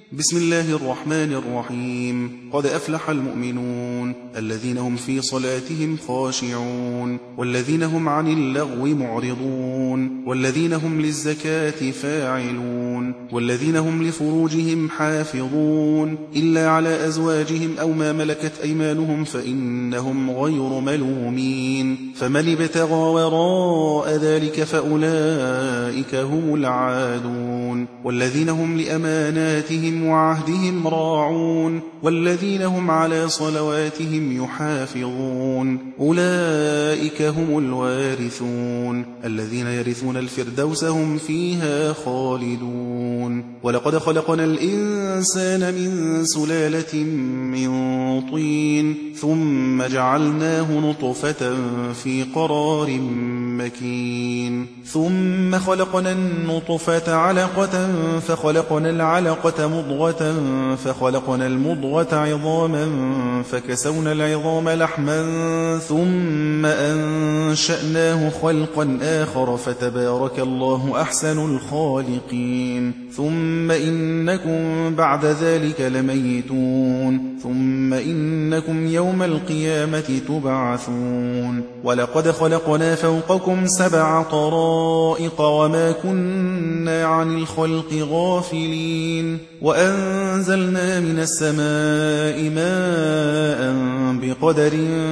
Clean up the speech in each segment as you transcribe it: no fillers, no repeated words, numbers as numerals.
بسم الله الرحمن الرحيم. قد أفلح المؤمنون الذين هم في صلاتهم خاشعون والذين هم عن اللغو معرضون والذين هم للزكاة فاعلون والذين هم لفروجهم حافظون إلا على أزواجهم أو ما ملكت أيمانهم فإنهم غير ملومين، فمن ابتغى وراء ذلك فأولئك هم العادون. والذين هم لأماناتهم وعهدهم راعون والذين هم على صلواتهم يحافظون أولئك هم الوارثون الذين يرثون الفردوس هم فيها خالدون. ولقد خلقنا الإنسان من سلالة من طين ثم جعلناه نطفة في قرار مكين ثم خلقنا النطفة علقة فخلقنا العلقة مضغة فخلقنا المضغة عظاما فكسونا العظام لحما ثم أنشأناه خلقا آخر فتبارك الله أحسن الخالقين. ثم إنكم بعد ذلك لميتون ثم إنكم يوم القيامة تبعثون. ولقد خلقنا فوقكم 7 طرائق وما كنا عن الخلق غافلين وأنزلنا من السماء ماء بقدر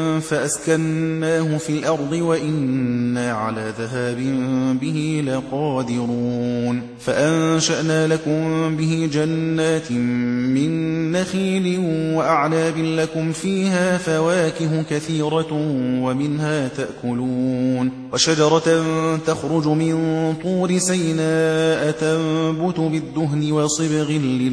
فأسكناه في الأرض وإنا على ذهاب به لقادرون. فأنشأنا لكم به جنات من نخيل وأعناب لكم فيها فواكه كثيرة ومنها تأكلون وشجرة تخرج من طور سيناء تنبت بالدهن وصبغ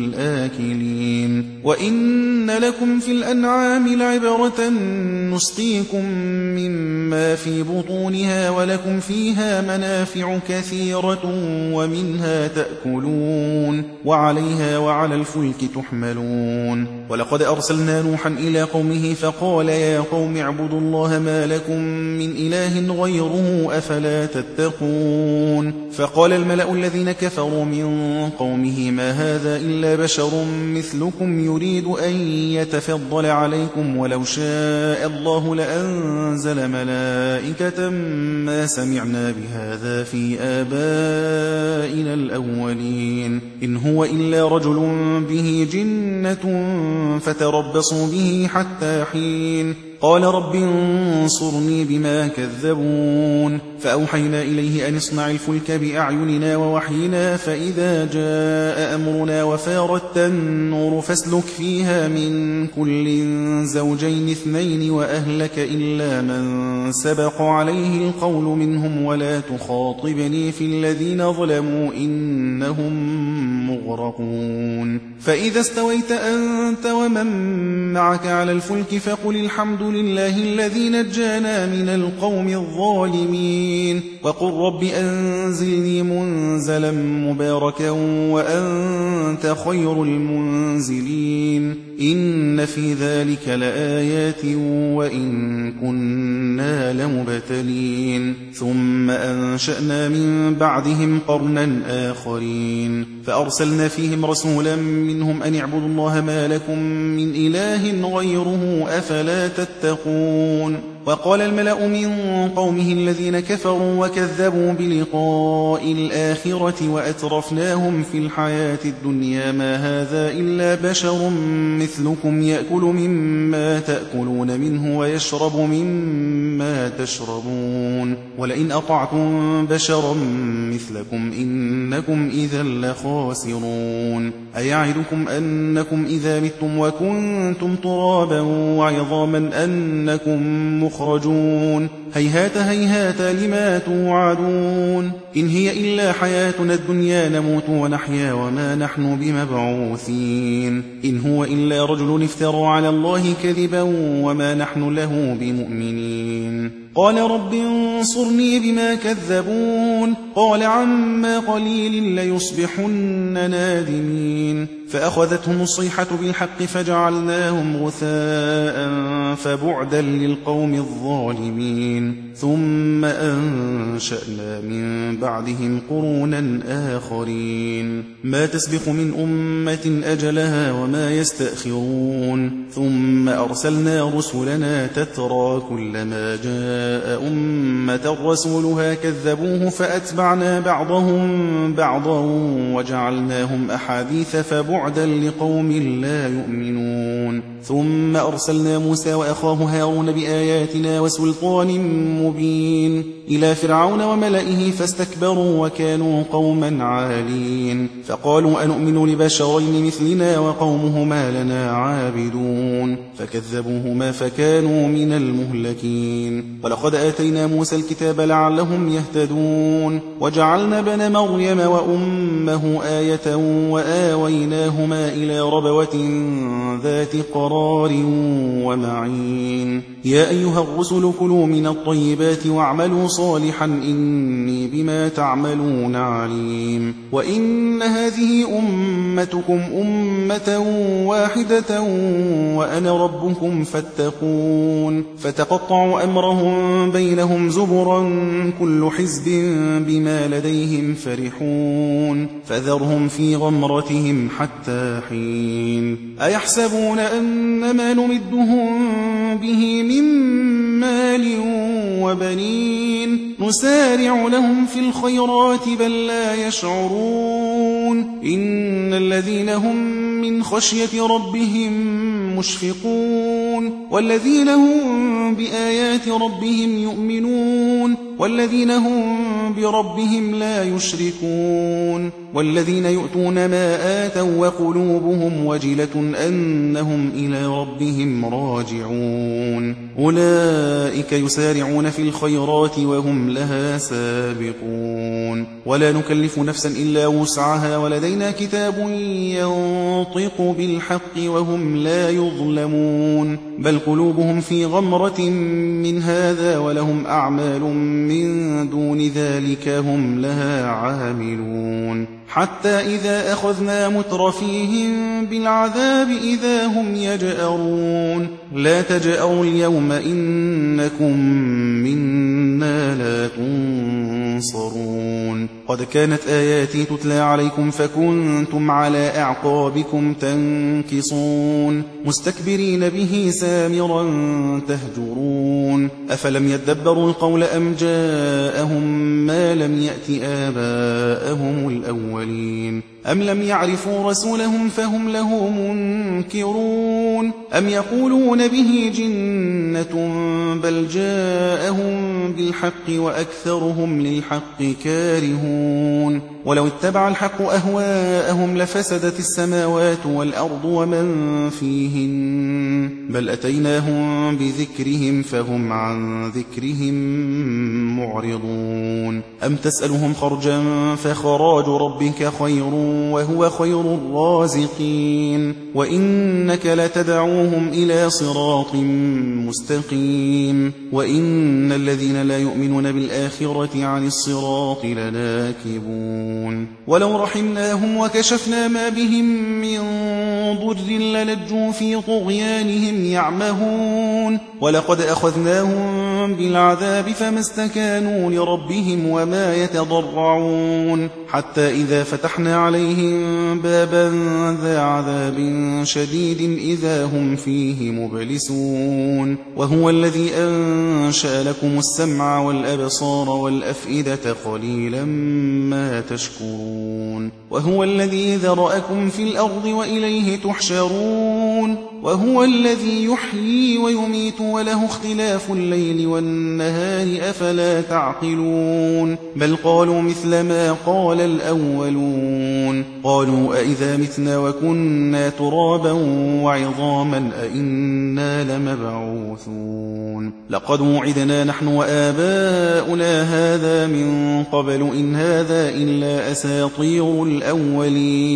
للآكلين. وإن لكم في الأنعام لعبرة نسقيكم مما في بطونها ولكم فيها منافع كثيرة ومنها تأكلون وعليها وعلى الفلك تحملون. ولقد أرسلنا نوحا إلى قومه فقال يا قوم اعبدوا الله ما لكم من إله غيره أفلا تتقون. فقال الملأ الذين كفروا من قومه ما هذا إلا بشر مثلكم يريد أن يتفضل عليكم ولو شاء الله لأنزل ملائكة ما سمعنا بهذا في آبائنا الأولين إن هو إلا رجل به جنة فتربصوا به حتى حين. قال رب انصرني بما كذبون. فأوحينا إليه أن اصنع الفلك بأعيننا ووحينا فإذا جاء أمرنا وفارت النور فاسلك فيها من كل زوجين 2 وأهلك إلا من سبق عليه القول منهم ولا تخاطبني في الذين ظلموا إنهم مغرقون. فإذا استويت أنت ومن معك على الفلك فقل الحمد لله الذي نجانا من القوم الظالمين وقل رب أنزلني منزلا مباركا وأنت خير المنزلين. إن في ذلك لآيات وإن كنا لمبتلين. ثم أنشأنا من بعدهم قرنا آخرين فأرسلنا فيهم رسولا منهم أن اعبدوا الله ما لكم من إله غيره أفلا تتقون. وقال الملأ من قومه الذين كفروا وكذبوا بلقاء الآخرة وأترفناهم في الحياة الدنيا ما هذا إلا بشر مثلكم يأكل مما تأكلون منه ويشرب مما تشربون ولئن أطعتم بشرا مثلكم إنكم إذا لخاسرون. أيعدكم أنكم إذا متم وكنتم ترابا وعظاما أنكم مخرجون هيهات هيهات لما توعدون. إن هي إلا حياتنا الدنيا نموت ونحيا وما نحن بمبعوثين. إن هو إلا رجل افترى على الله كذبا وما نحن له بمؤمنين. قال رب انصرني بما كذبون قال عما قليل ليصبحن نادمين فأخذتهم الصيحة بالحق فجعلناهم غثاء فبعدا للقوم الظالمين ثم أنشأنا من بعدهم قرونا آخرين ما تسبق من أمة أجلها وما يستأخرون ثم أرسلنا رسلنا تترى كلما جاء أمة رسولها كذبوه فأتبعنا بعضهم بعضا وجعلناهم أحاديث فبعدا لقوم لا يؤمنون ثم أرسلنا موسى وأخاه هارون بآياتنا وسلطان مبين إلى فرعون وملئه فاستكبروا وكانوا قوما عالين فقالوا أنؤمن لبشرين مثلنا وقومهما لنا عابدون فكذبوهما فكانوا من المهلكين ولقد آتينا موسى الكتاب لعلهم يهتدون وجعلنا بن مريم وأمه آية وآويناهما إلى ربوة ذات قرار ومعين يا أيها الرسل كلوا من الطيبات واعملوا صالحا إني بما تعملون عليم وإن هذه أمتكم أمة واحدة وأنا ربكم فاتقون فتقطعوا أمرهم بينهم زبرا كل حزب بما لديهم فرحون فذرهم في غمرتهم حتى حين أيحسبون أنما نمدهم به من مال وبنين نسارع لهم في الخيرات بل لا يشعرون إن الذين هم من خشية ربهم مشفقون والذين هم بآيات ربهم يؤمنون والذين هم بربهم لا يشركون والذين يؤتون ما آتوا وقلوبهم وجلة أنهم إلى ربهم راجعون أولئك يسارعون في الخيرات وهم لها سابقون ولا نكلف نفسا إلا وسعها ولدينا كتاب ينطق بالحق وهم لا يظلمون بل قلوبهم في غمرة من هذا ولهم أعمال من دون ذلك هم لها عاملون حتى إذا أخذنا مترفيهم بالعذاب إذا هم يجأرون لا تجأروا اليوم إنكم منا لا تنصرون قد كانت آياتي تتلى عليكم فكنتم على أعقابكم تنكصون مستكبرين به سامرا تهجرون أفلم يدبروا القول أم جاءهم ما لم يأت آباءهم الأولين أم لم يعرفوا رسولهم فهم له منكرون أم يقولون به جنة بل جاءهم بالحق وأكثرهم للحق كارهون ولو اتبع الحق أهواءهم لفسدت السماوات والأرض ومن فيهن بل أتيناهم بذكرهم فهم عن ذكرهم معرضون أم تسألهم خرجا فخراج ربك خير وهو خير الرازقين وإنك لتدعوهم إلى صراط مستقيم وإن الذين لا يؤمنون بالآخرة عن الصراط لناكبون ولو رحمناهم وكشفنا ما بهم من ضر للجوا في طغيانهم يعمهون ولقد أخذناهم بالعذاب فما استكانوا لربهم وما يتضرعون حتى إذا فتحنا عليهم بابا ذا عذاب شديد إذا هم فيه مبلسون وهو الذي أنشأ لكم السمع والأبصار والأفئدة قليلا ما تشكرون وهو الذي ذرأكم في الأرض وإليه تحشرون وهو الذي يحيي ويميت وله اختلاف الليل والنهار أفلا تعقلون بل قالوا مثل ما قال الأولون قالوا أئذا متنا وكنا ترابا وعظاما أئنا لمبعوثون لقد وعدنا نحن وآباؤنا هذا من قبل إن هذا إلا أساطير الأولين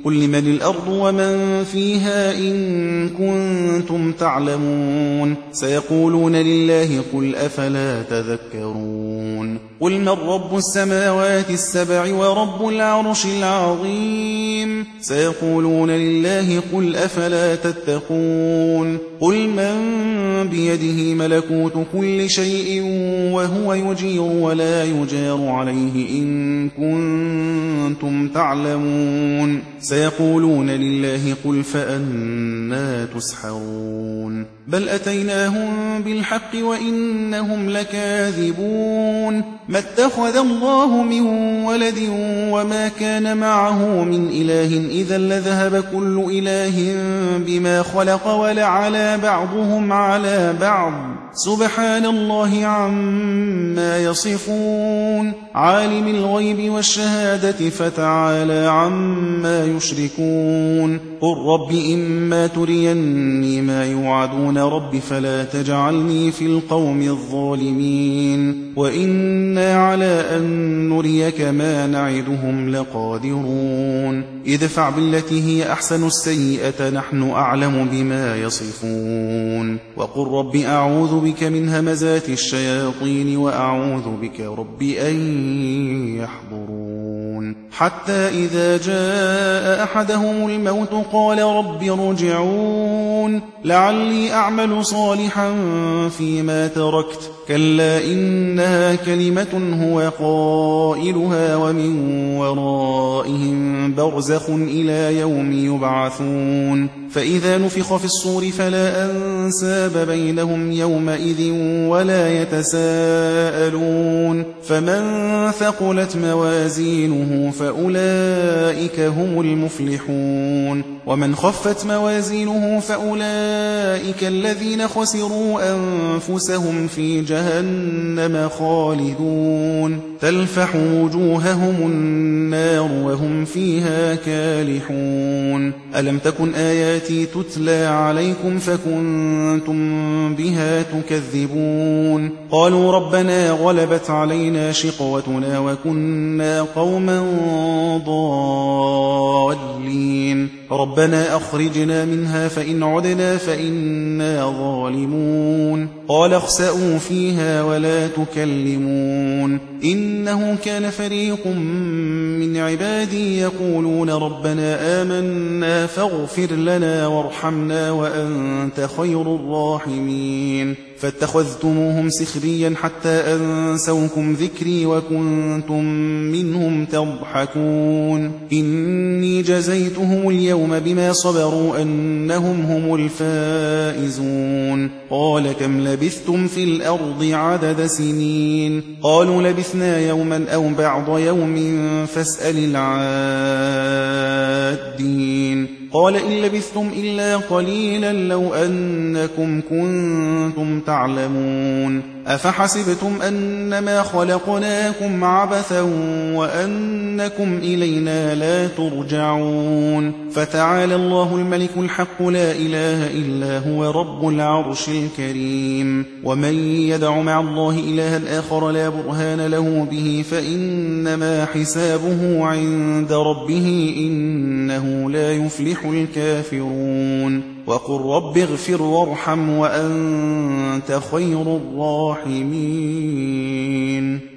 قل لمن الأرض ومن فيها إن كنتم تعلمون سيقولون لله قل أفلا تذكرون قل من رب السماوات السبع ورب العرش العظيم سيقولون لله قل أفلا تتقون قل من بيده ملكوت كل شيء وهو يجير ولا يجار عليه إن كنتم تعلمون سيقولون لله قل فأنى تسحرون بل أتيناهم بالحق وإنهم لكاذبون ما اتخذ الله من ولد وما كان معه من إله إذا لذهب كل إله بما خلق ولعلى بعضهم على بعض سبحان الله عما يصفون عالم الغيب والشهادة فتعالى عما يشركون قل رب إما تريني ما يوعدون رب فلا تجعلني في القوم الظالمين وإنا على أن نريك ما نعدهم لقادرون ادفع بالتي هي أحسن السيئة نحن أعلم بما يصفون وقل رب أعوذ بك من همزات الشياطين وأعوذ بك رب أن يحضرون حتى إذا جاء أحدهم الموت قال رب ارجعون لعلي أعمل صالحا فيما تركت كلا إنها كلمة هو قائلها ومن ورائهم برزخ إلى يوم يبعثون فإذا نفخ في الصور فلا أنساب بينهم يومئذ ولا يتساءلون فمن ثقلت موازينه فأولئك هم المفلحون ومن خفت موازينه فأولئك الذين خسروا أنفسهم في جهنم خالدون تلفح وجوههم النار وهم فيها كالحون ألم تكن آياتي تتلى عليكم فكنتم بها تكذبون قالوا ربنا غلبت علينا شقوتنا وكنا قوما ضالين ربنا أخرجنا منها فإن عدنا فإنا ظالمون قال اخسئوا فيها ولا تكلمون إنه كان فريق من عبادي يقولون ربنا آمنا فاغفر لنا وارحمنا وأنت خير الراحمين فاتخذتموهم سخريا حتى أنسوكم ذكري وكنتم منهم تضحكون إني جزيتهم اليوم بما صبروا أنهم هم الفائزون قال كم لبثتم في الأرض عدد سنين قالوا لبثنا يوما أو بعض يوم فاسأل العادين قال إن لبثتم إلا قليلا لو أنكم كنتم تعلمون أفحسبتم أنما خلقناكم عبثا وأنكم إلينا لا ترجعون فتعالى الله الملك الحق لا إله إلا هو رب العرش الكريم ومن يدع مع الله إلها آخر لا برهان له به فإنما حسابه عند ربه إنه لا يفلح الكافرون وقل رب اغفر وارحم وأنت خير الراحمين